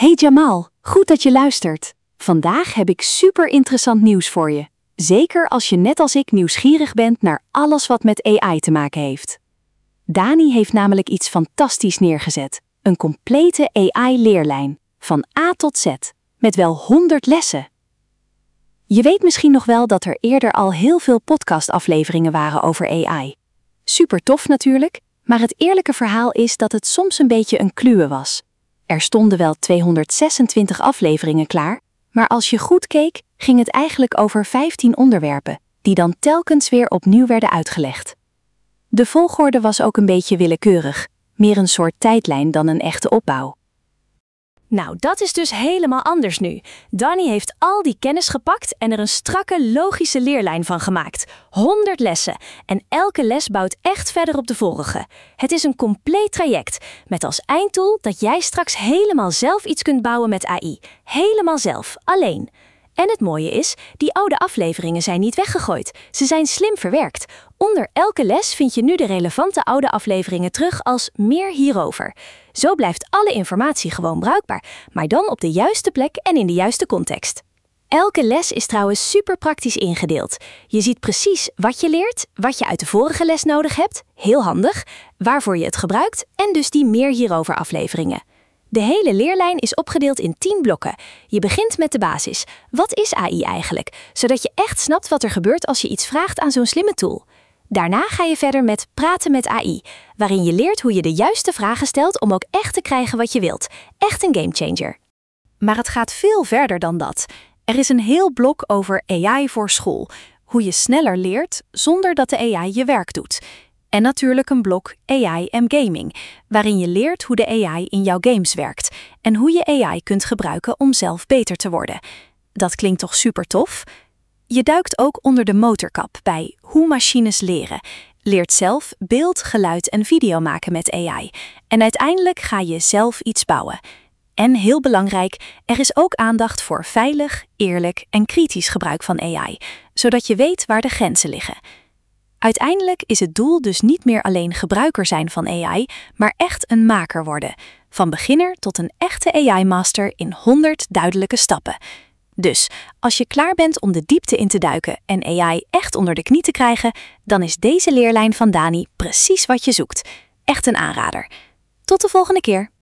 Hey Jamal, goed dat je luistert. Vandaag heb ik super interessant nieuws voor je. Zeker als je net als ik nieuwsgierig bent naar alles wat met AI te maken heeft. Dani heeft namelijk iets fantastisch neergezet. Een complete AI-leerlijn, van A tot Z, met wel 100 lessen. Je weet misschien nog wel dat er eerder al heel veel podcastafleveringen waren over AI. Super tof natuurlijk, maar het eerlijke verhaal is dat het soms een beetje een kluwe was. Er stonden wel 226 afleveringen klaar, maar als je goed keek, ging het eigenlijk over 15 onderwerpen, die dan telkens weer opnieuw werden uitgelegd. De volgorde was ook een beetje willekeurig, meer een soort tijdlijn dan een echte opbouw. Nou, dat is dus helemaal anders nu. Dani heeft al die kennis gepakt en er een strakke, logische leerlijn van gemaakt. 100 lessen. En elke les bouwt echt verder op de vorige. Het is een compleet traject, met als einddoel dat jij straks helemaal zelf iets kunt bouwen met AI. Helemaal zelf, alleen. En het mooie is, die oude afleveringen zijn niet weggegooid. Ze zijn slim verwerkt. Onder elke les vind je nu de relevante oude afleveringen terug als meer hierover. Zo blijft alle informatie gewoon bruikbaar, maar dan op de juiste plek en in de juiste context. Elke les is trouwens super praktisch ingedeeld. Je ziet precies wat je leert, wat je uit de vorige les nodig hebt, heel handig, waarvoor je het gebruikt en dus die meer hierover afleveringen. De hele leerlijn is opgedeeld in 10 blokken. Je begint met de basis. Wat is AI eigenlijk? Zodat je echt snapt wat er gebeurt als je iets vraagt aan zo'n slimme tool. Daarna ga je verder met praten met AI, waarin je leert hoe je de juiste vragen stelt om ook echt te krijgen wat je wilt. Echt een gamechanger. Maar het gaat veel verder dan dat. Er is een heel blok over AI voor school. Hoe je sneller leert zonder dat de AI je werk doet. En natuurlijk een blok AI en gaming, waarin je leert hoe de AI in jouw games werkt en hoe je AI kunt gebruiken om zelf beter te worden. Dat klinkt toch super tof? Je duikt ook onder de motorkap bij hoe machines leren. Leert zelf beeld, geluid en video maken met AI. En uiteindelijk ga je zelf iets bouwen. En heel belangrijk, er is ook aandacht voor veilig, eerlijk en kritisch gebruik van AI, zodat je weet waar de grenzen liggen. Uiteindelijk is het doel dus niet meer alleen gebruiker zijn van AI, maar echt een maker worden. Van beginner tot een echte AI-master in 100 duidelijke stappen. Dus, als je klaar bent om de diepte in te duiken en AI echt onder de knie te krijgen, dan is deze leerlijn van Dani precies wat je zoekt. Echt een aanrader. Tot de volgende keer.